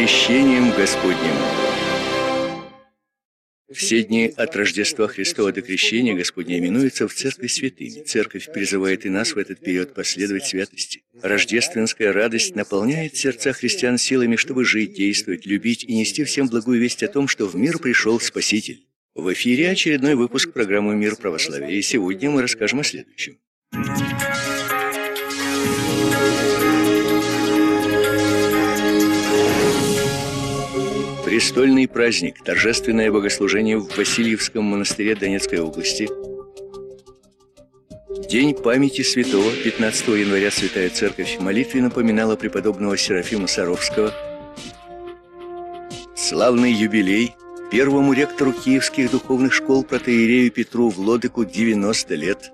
Крещением Господним. Все дни от Рождества Христова до Крещения Господня именуются в Церкви святыми. Церковь призывает и нас в этот период последовать святости. Рождественская радость наполняет сердца христиан силами, чтобы жить, действовать, любить и нести всем благую весть о том, что в мир пришел Спаситель. В эфире очередной выпуск программы «Мир православия», и сегодня мы расскажем о следующем. Престольный праздник, торжественное богослужение в Васильевском монастыре Донецкой области. День памяти святого, 15 января Святая Церковь молитвенно поминала преподобного Серафима Саровского. Славный юбилей первому ректору киевских духовных школ протоиерею Петру Владыку 90 лет.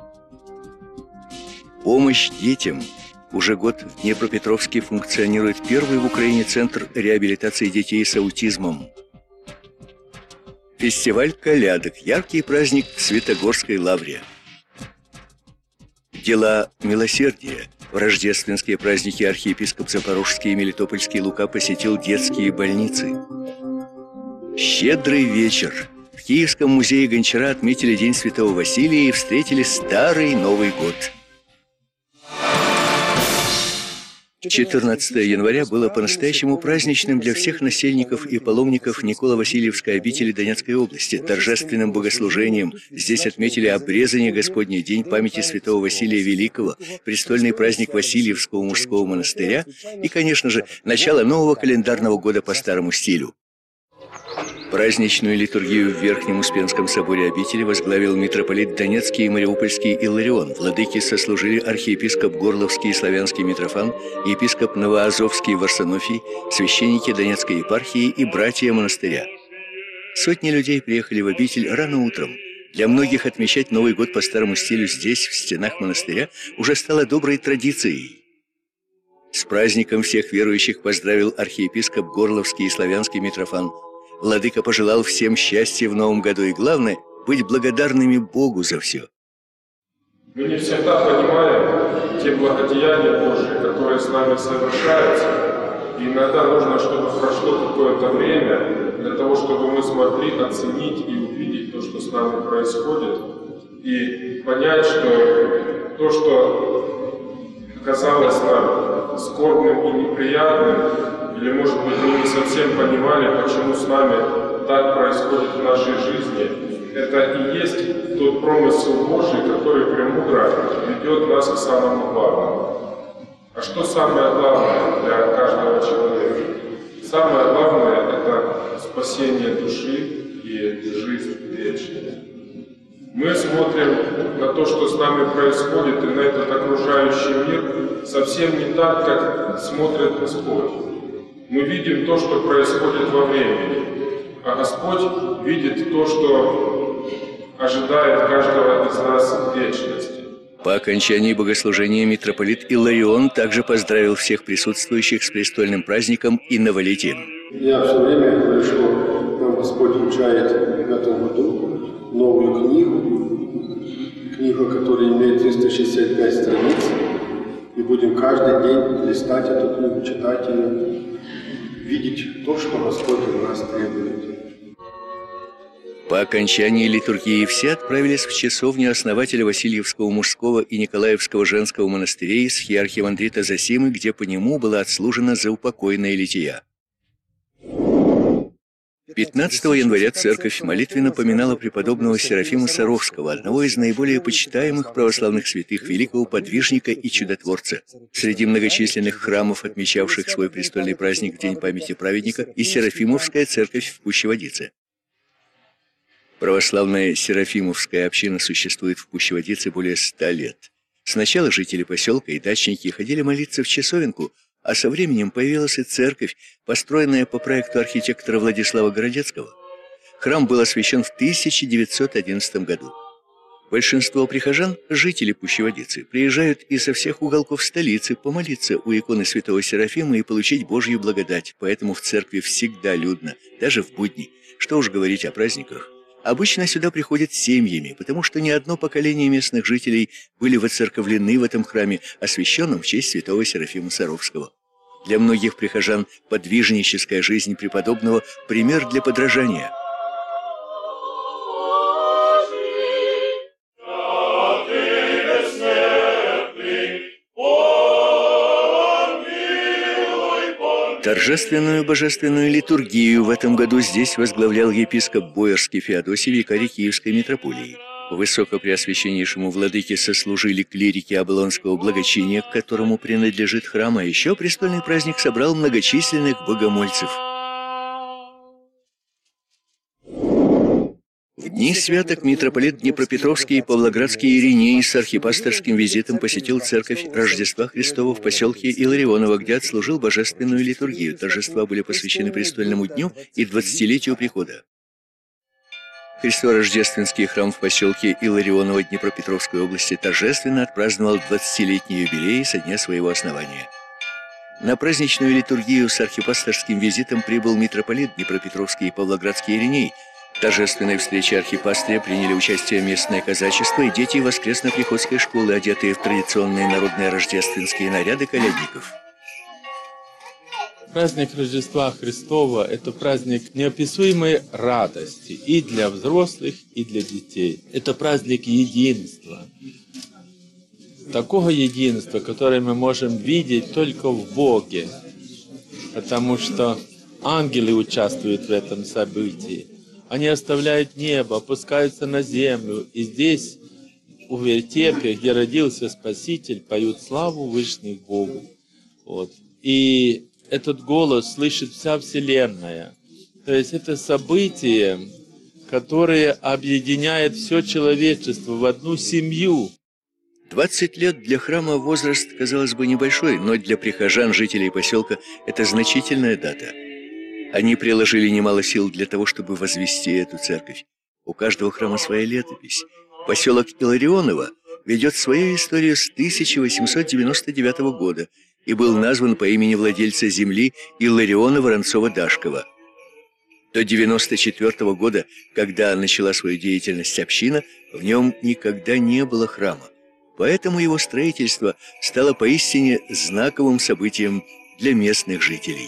Помощь детям. Уже год в Днепропетровске функционирует первый в Украине центр реабилитации детей с аутизмом. Фестиваль колядок, яркий праздник в Святогорской лавре. Дела милосердия. В рождественские праздники архиепископ Запорожский и Мелитопольский Лука посетил детские больницы. Щедрый вечер. В Киевском музее Гончара отметили День Святого Василия и встретили Старый Новый год. 14 января было по-настоящему праздничным для всех насельников и паломников Николо-Васильевской обители Донецкой области. Торжественным богослужением здесь отметили обрезание Господний, День памяти святого Василия Великого, престольный праздник Васильевского мужского монастыря и, конечно же, начало нового календарного года по старому стилю. Праздничную литургию в Верхнем Успенском соборе обители возглавил митрополит Донецкий и Мариупольский Илларион. Владыки сослужили архиепископ Горловский и Славянский Митрофан, епископ Новоазовский Варсонофий, священники Донецкой епархии и братья монастыря. Сотни людей приехали в обитель рано утром. Для многих отмечать Новый год по старому стилю здесь, в стенах монастыря, уже стало доброй традицией. С праздником всех верующих поздравил архиепископ Горловский и Славянский Митрофан. Владыка пожелал всем счастья в новом году и, главное, быть благодарными Богу за все. Мы не всегда понимаем те благодеяния Божьи, которые с нами совершаются. И иногда нужно, чтобы прошло какое-то время для того, чтобы мы смогли оценить и увидеть то, что с нами происходит, и понять, что то, что казалось нам скорбным и неприятным, или, может быть, мы не совсем понимали, почему с нами так происходит в нашей жизни. Это и есть тот промысел Божий, который премудро ведет нас к самому главному. А что самое главное для каждого человека? Самое главное – это спасение души и жизнь вечная. Мы смотрим на то, что с нами происходит, и на этот окружающий мир совсем не так, как смотрит Господь. Мы видим то, что происходит во времени, а Господь видит то, что ожидает каждого из нас в вечности. По окончании богослужения митрополит Илларион также поздравил всех присутствующих с престольным праздником и новолетием. Я все время говорю, что нам Господь вручает в этом году новую книгу, которая имеет 365 страниц, и будем каждый день листать эту книгу, читать ее, видеть то, что Господь от нас требует. По окончании литургии все отправились в часовню основателя Васильевского мужского и Николаевского женского монастырей с архиемандрита Зосимы, где по нему была отслужена заупокойная лития. 15 января церковь молитвенно поминала преподобного Серафима Саровского, одного из наиболее почитаемых православных святых, великого подвижника и чудотворца. Среди многочисленных храмов, отмечавших свой престольный праздник в День памяти праведника, и Серафимовская церковь в Пущеводице. Православная Серафимовская община существует в Пущеводице более 100 лет. Сначала жители поселка и дачники ходили молиться в часовенку, а со временем появилась и церковь, построенная по проекту архитектора Владислава Городецкого. Храм был освящен в 1911 году. Большинство прихожан, жители Пущеводицы, приезжают изо всех уголков столицы помолиться у иконы святого Серафима и получить Божью благодать, поэтому в церкви всегда людно, даже в будни, что уж говорить о праздниках. Обычно сюда приходят семьями, потому что не одно поколение местных жителей были воцерковлены в этом храме, освященном в честь святого Серафима Саровского. Для многих прихожан подвижническая жизнь преподобного – пример для подражания. Торжественную божественную литургию в этом году здесь возглавлял епископ Боярский Феодосий, викарий Киевской митрополии. Высокопреосвященнейшему владыке сослужили клирики Оболонского благочиния, к которому принадлежит храм, а еще престольный праздник собрал многочисленных богомольцев. В дни святок митрополит Днепропетровский и Павлоградский Ириней с архипасторским визитом посетил церковь Рождества Христова в поселке Илларионово, где отслужил божественную литургию. Торжества были посвящены престольному дню и 20-летию прихода. Христо-Рождественский храм в поселке Илларионово Днепропетровской области торжественно отпраздновал 20-летний юбилей со дня своего основания. На праздничную литургию с архипасторским визитом прибыл митрополит Днепропетровский и Павлоградский Ириней. В торжественной встрече архипастыря приняли участие местное казачество и дети воскресно-приходской школы, одетые в традиционные народные рождественские наряды колядников. Праздник Рождества Христова – это праздник неописуемой радости и для взрослых, и для детей. Это праздник единства. Такого единства, которое мы можем видеть только в Боге, потому что ангелы участвуют в этом событии. Они оставляют небо, опускаются на землю, и здесь, у вертепе, где родился Спаситель, поют славу Вышних Богу. Вот. И этот голос слышит вся Вселенная. То есть это событие, которое объединяет все человечество в одну семью. 20 лет для храма возраст, казалось бы, небольшой, но для прихожан, жителей поселка, это значительная дата. Они приложили немало сил для того, чтобы возвести эту церковь. У каждого храма своя летопись. Поселок Илларионово ведет свою историю с 1899 года и был назван по имени владельца земли Иллариона Воронцова-Дашкова. До 1994 года, когда начала свою деятельность община, в нем никогда не было храма. Поэтому его строительство стало поистине знаковым событием для местных жителей.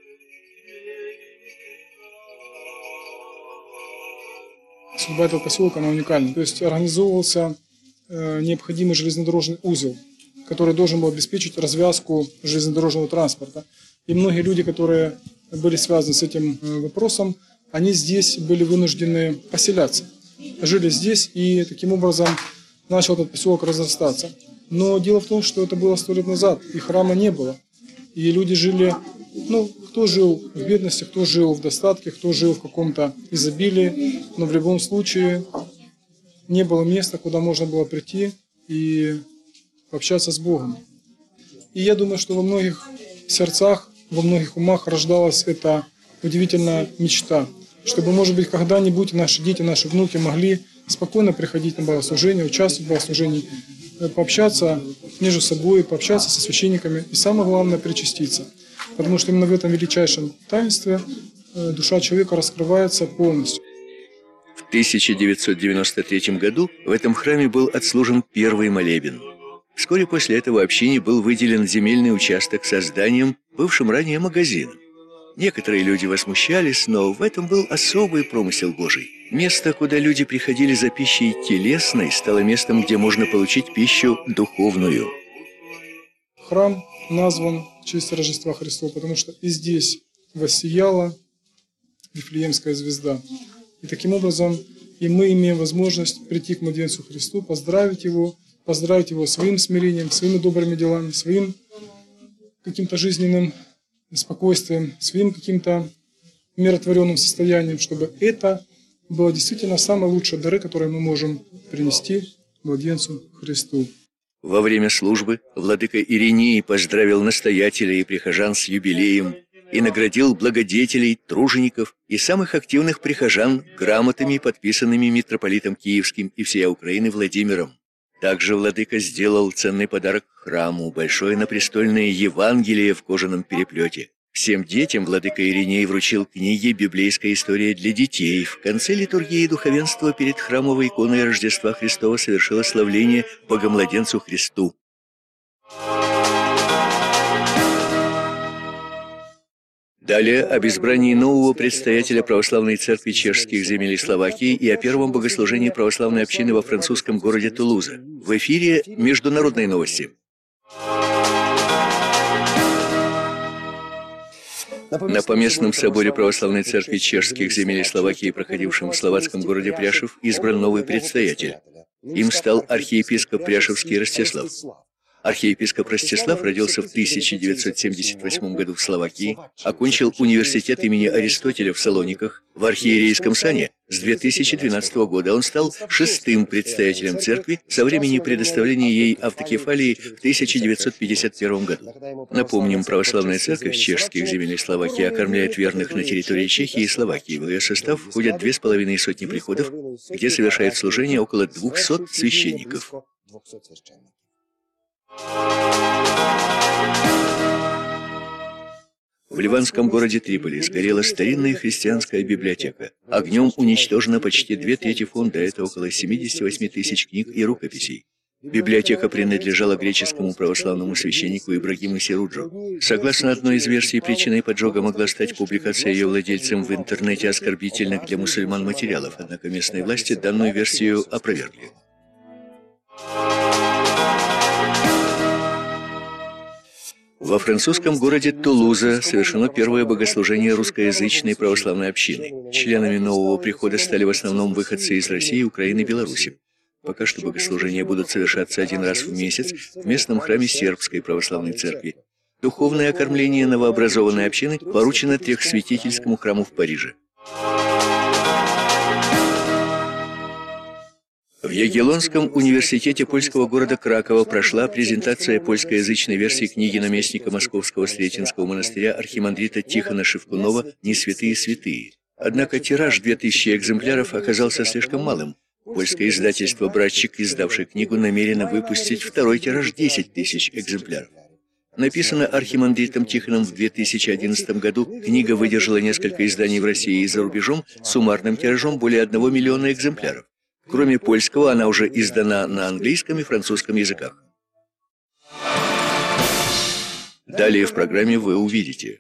Судьба этого поселка, она уникальна. То есть организовывался необходимый железнодорожный узел, который должен был обеспечить развязку железнодорожного транспорта. И многие люди, которые были связаны с этим вопросом, они здесь были вынуждены поселяться. Жили здесь, и таким образом начал этот поселок разрастаться. Но дело в том, что это было 100 лет назад, и храма не было. И люди жили, кто жил в бедности, кто жил в достатке, кто жил в каком-то изобилии, но в любом случае не было места, куда можно было прийти и общаться с Богом. И я думаю, что во многих сердцах, во многих умах рождалась эта удивительная мечта, чтобы, может быть, когда-нибудь наши дети, наши внуки могли спокойно приходить на богослужение, участвовать в богослужении, пообщаться между собой, пообщаться со священниками и, самое главное, причаститься. Потому что именно в этом величайшем таинстве душа человека раскрывается полностью. В 1993 году в этом храме был отслужен первый молебен. Вскоре после этого общине был выделен земельный участок со зданием, бывшим ранее магазином. Некоторые люди возмущались, но в этом был особый промысел Божий. Место, куда люди приходили за пищей телесной, стало местом, где можно получить пищу духовную. Храм назван в честь Рождества Христова, потому что и здесь воссияла Вифлеемская звезда. И таким образом и мы имеем возможность прийти к младенцу Христу, поздравить его своим смирением, своими добрыми делами, своим каким-то жизненным спокойствием, своим каким-то умиротворенным состоянием, чтобы это было действительно самые лучшие дары, которые мы можем принести младенцу Христу. Во время службы владыка Ириней поздравил настоятеля и прихожан с юбилеем и наградил благодетелей, тружеников и самых активных прихожан грамотами, подписанными митрополитом Киевским и всея Украины Владимиром. Также владыка сделал ценный подарок храму, большое напрестольное Евангелие в кожаном переплете. Всем детям владыка Ириней вручил книги «Библейская история для детей». В конце литургии духовенства перед храмовой иконой Рождества Христова совершило славление Богомладенцу Христу. Далее об избрании нового предстоятеля Православной Церкви чешских земель и Словакии и о первом богослужении православной общины во французском городе Тулуза. В эфире международные новости. На Поместном соборе Православной Церкви чешских земель и Словакии, проходившем в словацком городе Пряшев, избран новый предстоятель. Им стал архиепископ Пряшевский Ростислав. Архиепископ Ростислав родился в 1978 году в Словакии, окончил университет имени Аристотеля в Салониках. В архиерейском сане с 2012 года он стал 6-м предстоятелем церкви со времени предоставления ей автокефалии в 1951 году. Напомним, православная церковь чешских земель и Словакии окормляет верных на территории Чехии и Словакии. В ее состав входят 2500 приходов, где совершает служение около 200 священников. В ливанском городе Триполи сгорела старинная христианская библиотека. Огнем уничтожено почти 2/3 фонда, это около 78 тысяч книг и рукописей. Библиотека принадлежала греческому православному священнику Ибрагиму Сируджу. Согласно одной из версий, причиной поджога могла стать публикация ее владельцем в интернете оскорбительных для мусульман материалов, однако местные власти данную версию опровергли. Во французском городе Тулуза совершено первое богослужение русскоязычной православной общины. Членами нового прихода стали в основном выходцы из России, Украины и Беларуси. Пока что богослужения будут совершаться один раз в месяц в местном храме Сербской православной церкви. Духовное окормление новообразованной общины поручено Трехсвятительскому храму в Париже. В Ягеллонском университете польского города Кракова прошла презентация польскоязычной версии книги наместника Московского Сретенского монастыря архимандрита Тихона Шевкунова «Не святые святые». Однако тираж 2000 экземпляров оказался слишком малым. Польское издательство «Братчик», издавшее книгу, намерено выпустить второй тираж 10 тысяч экземпляров. Написана архимандритом Тихоном в 2011 году, книга выдержала несколько изданий в России и за рубежом с суммарным тиражом более 1 миллиона экземпляров. Кроме польского, она уже издана на английском и французском языках. Далее в программе вы увидите.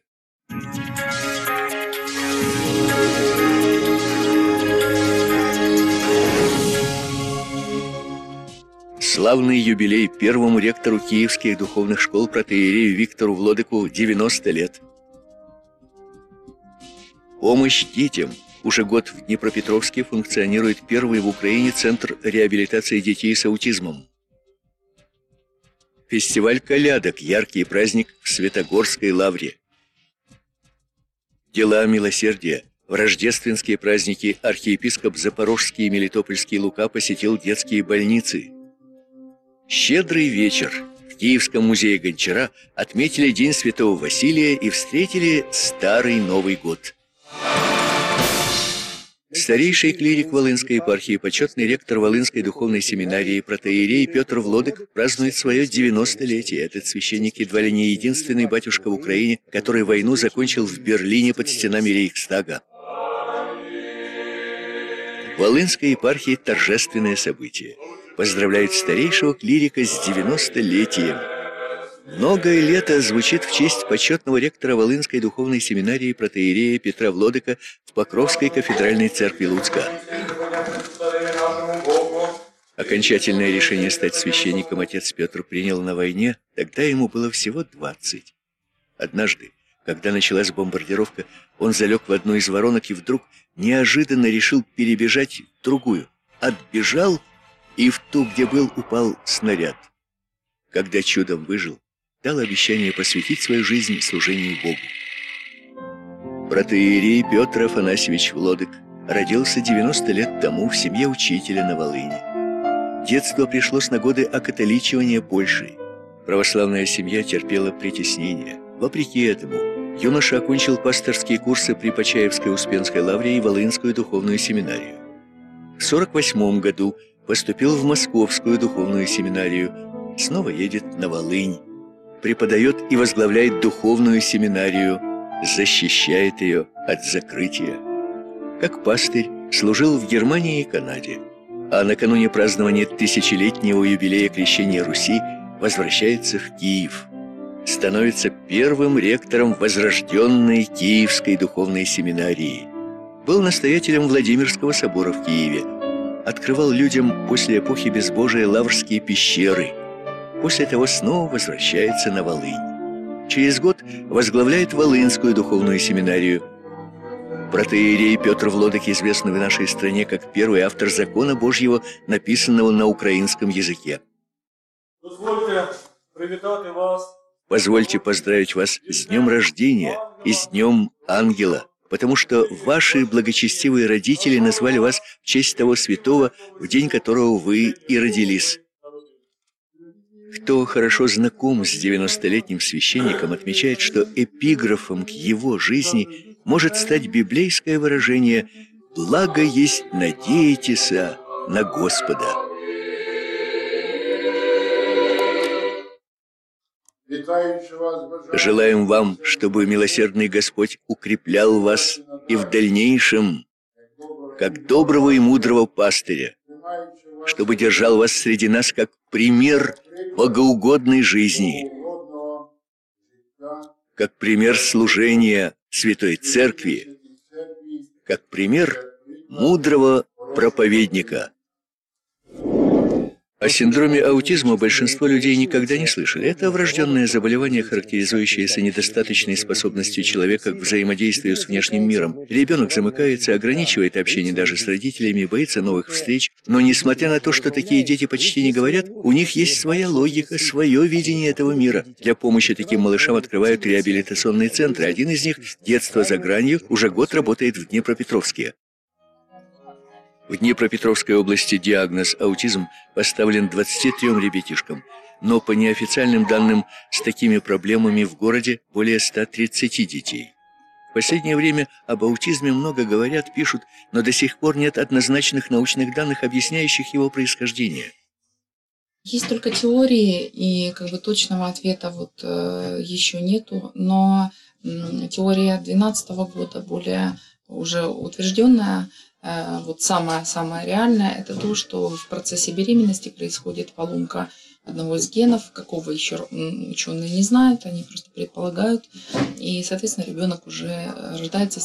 Славный юбилей первому ректору киевских духовных школ протоиерею Виктору Влодыку 90 лет. Помощь детям. Уже год в Днепропетровске функционирует первый в Украине центр реабилитации детей с аутизмом. Фестиваль колядок, яркий праздник в Святогорской лавре. Дела милосердия. В рождественские праздники архиепископ Запорожский и Мелитопольский Лука посетил детские больницы. Щедрый вечер. В Киевском музее Гончара отметили День Святого Василия и встретили Старый Новый год. Старейший клирик Волынской епархии, почетный ректор Волынской духовной семинарии протоиерей Петр Влодык празднует свое 90-летие. Этот священник едва ли не единственный батюшка в Украине, который войну закончил в Берлине под стенами Рейхстага. В Волынской епархии торжественное событие. Поздравляют старейшего клирика с 90-летием. «Многое лето» звучит в честь почетного ректора Волынской духовной семинарии протоиерея Петра Влодыка в Покровской кафедральной церкви Луцка. Окончательное решение стать священником отец Петр принял на войне, тогда ему было всего 20. Однажды, когда началась бомбардировка, он залег в одну из воронок и вдруг неожиданно решил перебежать в другую. Отбежал, и в ту, где был, упал снаряд. Когда чудом выжил, дал обещание посвятить свою жизнь служению Богу. Протоиерей Петр Афанасьевич Влодык родился 90 лет тому в семье учителя на Волыни. Детство пришлось на годы окатоличивания Польши. Православная семья терпела притеснение. Вопреки этому, юноша окончил пасторские курсы при Почаевской Успенской лавре и Волынскую духовную семинарию. В 1948 году поступил в Московскую духовную семинарию, снова едет на Волынь. Преподает и возглавляет духовную семинарию, защищает ее от закрытия. Как пастырь служил в Германии и Канаде, а накануне празднования тысячелетнего юбилея крещения Руси возвращается в Киев. становится первым ректором возрожденной Киевской духовной семинарии. Был настоятелем Владимирского собора в Киеве. Открывал людям после эпохи безбожия Лаврские пещеры. После того снова возвращается на Волынь. Через год возглавляет Волынскую духовную семинарию. Протоиерей Петр Влодок известный в нашей стране как первый автор закона Божьего, написанного на украинском языке. Позвольте поздравить вас с днем рождения и с днем ангела, потому что ваши благочестивые родители назвали вас в честь того святого, в день которого вы и родились. Кто хорошо знаком с 90-летним священником, отмечает, что эпиграфом к его жизни может стать библейское выражение «Благо есть надеетеся на Господа». Желаем вам, чтобы милосердный Господь укреплял вас и в дальнейшем, как доброго и мудрого пастыря, чтобы держал вас среди нас как пример богоугодной жизни, как пример служения Святой Церкви, как пример мудрого проповедника. О синдроме аутизма большинство людей никогда не слышали. Это врожденное заболевание, характеризующееся недостаточной способностью человека к взаимодействию с внешним миром. Ребенок замыкается, ограничивает общение даже с родителями, боится новых встреч. Но несмотря на то, что такие дети почти не говорят, у них есть своя логика, свое видение этого мира. Для помощи таким малышам открывают реабилитационные центры. Один из них «Детство за гранью» уже год работает в Днепропетровске. В Днепропетровской области диагноз аутизм поставлен 23 ребятишкам, но по неофициальным данным с такими проблемами в городе более 130 детей. В последнее время об аутизме много говорят, пишут, но до сих пор нет однозначных научных данных, объясняющих его происхождение. Есть только теории, и точного ответа еще нету, но теория 2012 года более уже утвержденная. Самое реальное – это то, что в процессе беременности происходит поломка одного из генов, какого еще ученые не знают, они просто предполагают, и, соответственно, ребенок уже рождается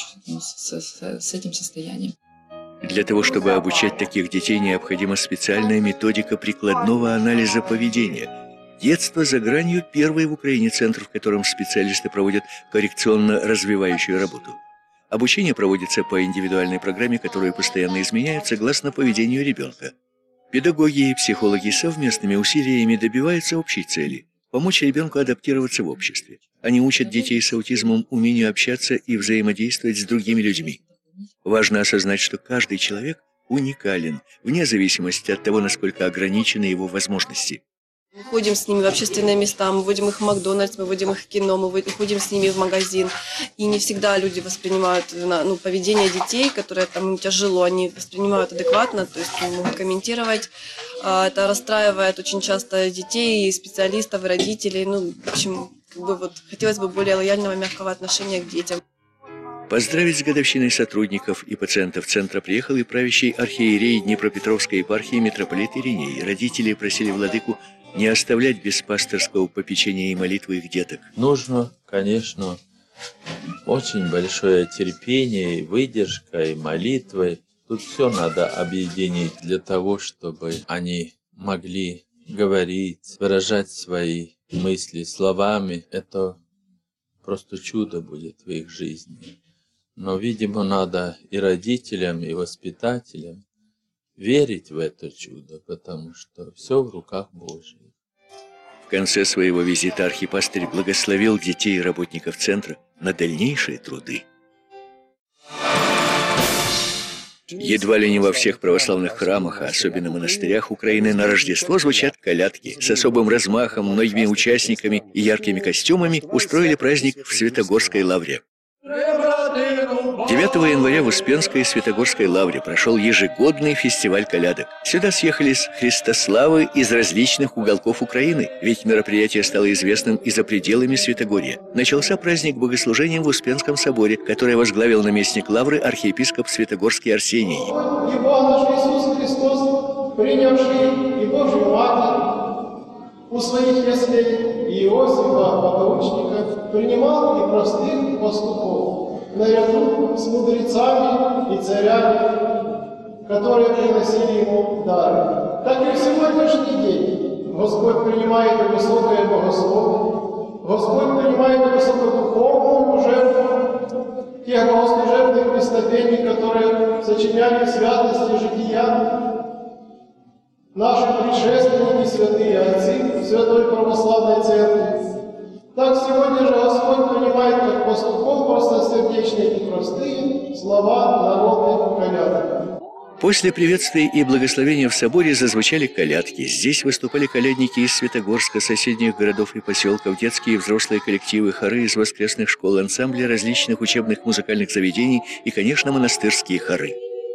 с этим состоянием. Для того, чтобы обучать таких детей, необходима специальная методика прикладного анализа поведения. «Детство за гранью» – первый в Украине центр, в котором специалисты проводят коррекционно-развивающую работу. Обучение проводится по индивидуальной программе, которую постоянно изменяют согласно поведению ребенка. Педагоги и психологи совместными усилиями добиваются общей цели – помочь ребенку адаптироваться в обществе. Они учат детей с аутизмом умению общаться и взаимодействовать с другими людьми. Важно осознать, что каждый человек уникален, вне зависимости от того, насколько ограничены его возможности. Мы ходим с ними в общественные места, мы водим их в Макдональдс, мы водим их в кино, мы ходим с ними в магазин. И не всегда люди воспринимают поведение детей, которое им тяжело, они воспринимают адекватно, то есть не могут комментировать. Это расстраивает очень часто детей, и специалистов, и родителей. В общем, хотелось бы более лояльного, мягкого отношения к детям. Поздравить с годовщиной сотрудников и пациентов центра приехал и правящий архиерей Днепропетровской епархии митрополит Ириней. Родители просили владыку не оставлять без пасторского попечения и молитвы их деток. Нужно, конечно, очень большое терпение, и выдержка, и молитвы. Тут все надо объединить для того, чтобы они могли говорить, выражать свои мысли словами. Это просто чудо будет в их жизни. Но, видимо, надо и родителям, и воспитателям верить в это чудо, потому что все в руках Божьих. В конце своего визита архипастырь благословил детей и работников центра на дальнейшие труды. Едва ли не во всех православных храмах, а особенно монастырях Украины, на Рождество звучат колядки. С особым размахом, многими участниками и яркими костюмами устроили праздник в Святогорской лавре. 9 января в Успенской Святогорской лавре прошел ежегодный фестиваль колядок. Сюда съехались христославы из различных уголков Украины, ведь мероприятие стало известным и за пределами Святогорья. Начался праздник богослужением в Успенском соборе, который возглавил наместник лавры архиепископ Святогорский Арсений. Его наш Иисус Христос, принявший и Божию Матерь у своих яслей, и Иосифа Подручника принимал и простых пастухов наряду с мудрецами и царями, которые приносили ему дары. Так и в сегодняшний день Господь принимает и высокое богословие, Господь принимает и высокодуховную жертву тех богослужебных песнопений, которые сочиняли святости жития наши предшественники, святые отцы Святой Православной Церкви. Так сегодня же Господь принимает как пастухов простосердечные и простые слова народных колядок. После приветствий и благословения в соборе зазвучали колядки. Здесь выступали колядники из Светогорска, соседних городов и поселков, детские и взрослые коллективы, хоры из воскресных школ, ансамбли различных учебных музыкальных заведений и, конечно, монастырские хоры.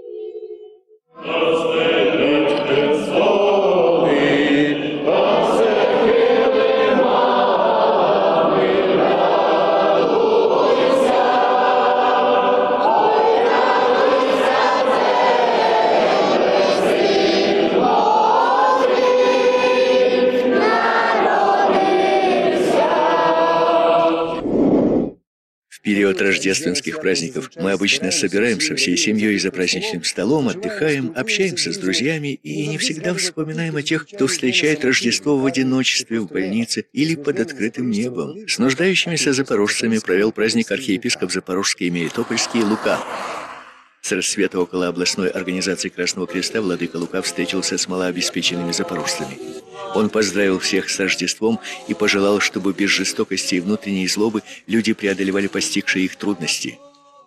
В период рождественских праздников мы обычно собираемся всей семьей за праздничным столом, отдыхаем, общаемся с друзьями и не всегда вспоминаем о тех, кто встречает Рождество в одиночестве, в больнице или под открытым небом. С нуждающимися запорожцами провел праздник архиепископ Запорожский и Мелитопольский Лука. С рассвета около областной организации Красного Креста владыка Лука встретился с малообеспеченными запорожцами. Он поздравил всех с Рождеством и пожелал, чтобы без жестокости и внутренней злобы люди преодолевали постигшие их трудности.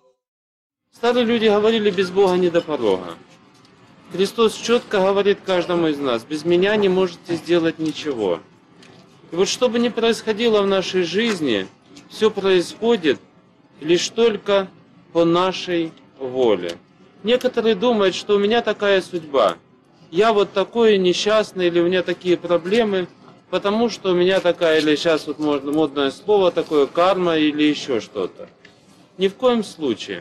Старые люди говорили: без Бога не до порога. Христос четко говорит каждому из нас: без меня не можете сделать ничего. И вот что бы ни происходило в нашей жизни, все происходит лишь только по нашей воле. Некоторые думают, что у меня такая судьба. Я вот такой несчастный, или у меня такие проблемы, потому что у меня такая, или сейчас вот модное слово такое, карма или еще что-то. Ни в коем случае.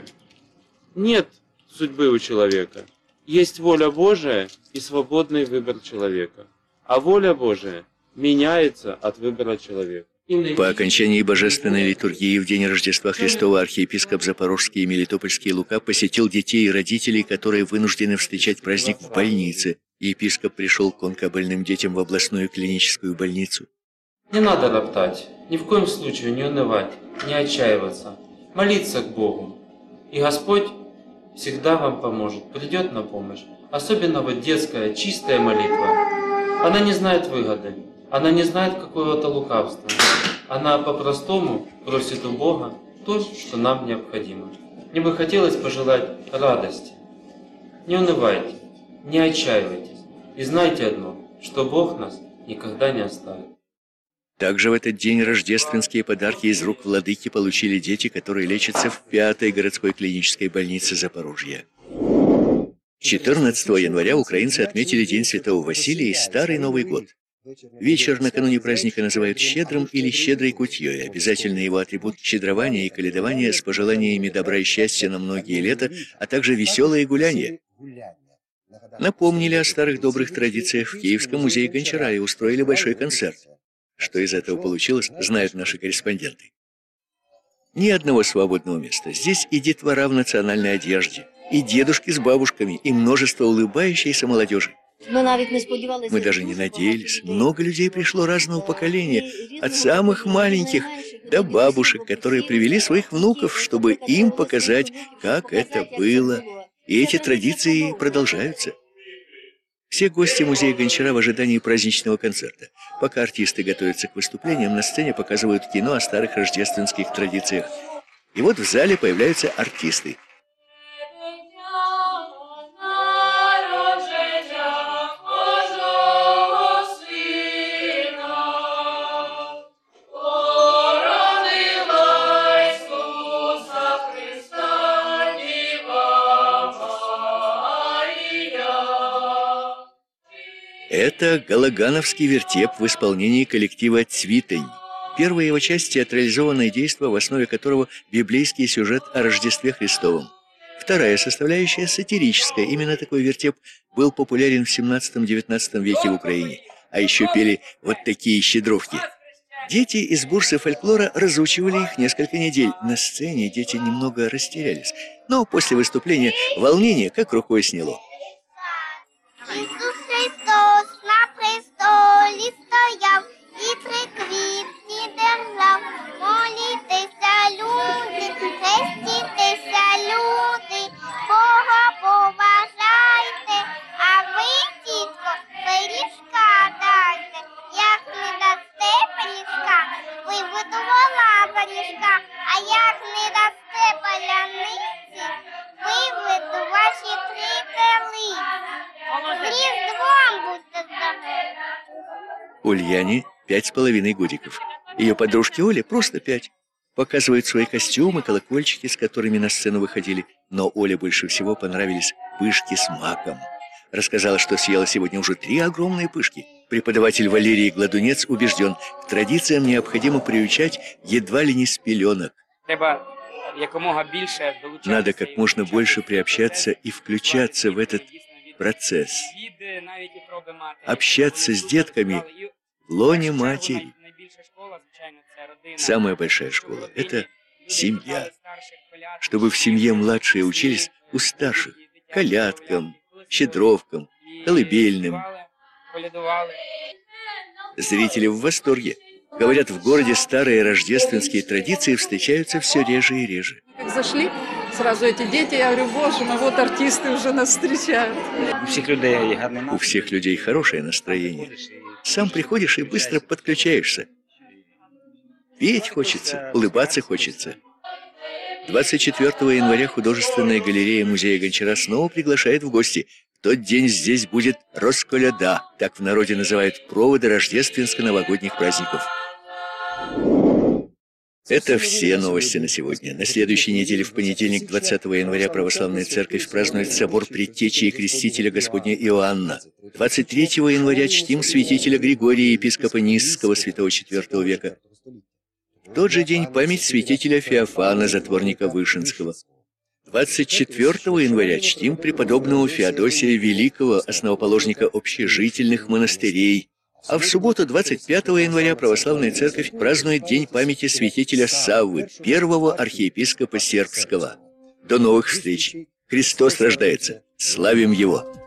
Нет судьбы у человека. Есть воля Божия и свободный выбор человека. А воля Божия меняется от выбора человека. По окончании божественной литургии в день Рождества Христова архиепископ Запорожский и Мелитопольский Лука посетил детей и родителей, которые вынуждены встречать праздник в больнице. Епископ пришел к онкобольным детям в областную клиническую больницу. Не надо роптать, ни в коем случае не унывать, не отчаиваться, молиться к Богу. И Господь всегда вам поможет, придет на помощь. Особенно вот детская, чистая молитва. Она не знает выгоды, она не знает какого-то лукавства. Она по-простому просит у Бога то, что нам необходимо. Мне бы хотелось пожелать радости. Не унывайте, не отчаивайтесь. И знайте одно, что Бог нас никогда не оставит. Также в этот день рождественские подарки из рук владыки получили дети, которые лечатся в 5-й городской клинической больнице Запорожья. 14 января украинцы отметили День Святого Василия и Старый Новый год. Вечер накануне праздника называют щедрым или щедрой кутьей. Обязательно его атрибут – щедрование и каледование с пожеланиями добра и счастья на многие лета, а также веселые гуляния. Напомнили о старых добрых традициях в Киевском музее Гончара и устроили большой концерт. Что из этого получилось, знают наши корреспонденты. Ни одного свободного места. Здесь и детвора в национальной одежде, и дедушки с бабушками, и множество улыбающейся молодежи. Мы даже не надеялись. Много людей пришло разного поколения, от самых маленьких до бабушек, которые привели своих внуков, чтобы им показать, как это было. И эти традиции продолжаются. Все гости музея Гончара в ожидании праздничного концерта. Пока артисты готовятся к выступлениям, на сцене показывают кино о старых рождественских традициях. И вот в зале появляются артисты. Это галагановский вертеп в исполнении коллектива «Цвитень». Первая его часть – театрализованное действо, в основе которого библейский сюжет о Рождестве Христовом. Вторая составляющая – сатирическая. Именно такой вертеп был популярен в 17-19 веке в Украине. А еще пели вот такие щедровки. Дети из бурсы фольклора разучивали их несколько недель. На сцене дети немного растерялись, но после выступления волнение как рукой сняло. Ісус Христос на престолі стояв і приквітні держав. Молітеся, люди, хрестітеся, люди, Бога поважайте, а ви, тітко, пиріжка дайте. Як не дасте пиріжка, ви видувала пиріжка, а як не дасте паляниці, виведу ваші 3 телиці. З Різдвом будьте здорові! Ульяне 5,5 годиков. Ее подружке Оле просто 5. Показывают свои костюмы, колокольчики, с которыми на сцену выходили. Но Оле больше всего понравились пышки с маком. Рассказала, что съела сегодня уже 3 огромные пышки. Преподаватель Валерий Гладунец убежден, к традициям необходимо приучать едва ли не с пеленок. Надо как можно больше приобщаться и включаться в этот процесс. Общаться с детками в лоне матери. Самая большая школа – это семья. Чтобы в семье младшие учились у старших колядкам, щедровкам, колыбельным. Зрители в восторге. Говорят, в городе старые рождественские традиции встречаются все реже и реже. Как зашли, сразу эти дети, я говорю, боже мой, вот артисты уже нас встречают. У всех людей хорошее настроение. Сам приходишь и быстро подключаешься. Петь хочется, улыбаться хочется. 24 января художественная галерея музея Гончара снова приглашает в гости. В тот день здесь будет Росколяда, так в народе называют проводы рождественско-новогодних праздников. Это все новости на сегодня. На следующей неделе, в понедельник, 20 января, Православная Церковь празднует собор Предтечи и Крестителя Господня Иоанна. 23 января чтим святителя Григория, епископа Нисского, святого IV века. В тот же день память святителя Феофана, затворника Вышинского. 24 января чтим преподобного Феодосия Великого, основоположника общежительных монастырей. А в субботу, 25 января, Православная Церковь празднует День памяти святителя Саввы, первого архиепископа сербского. До новых встреч! Христос рождается! Славим Его!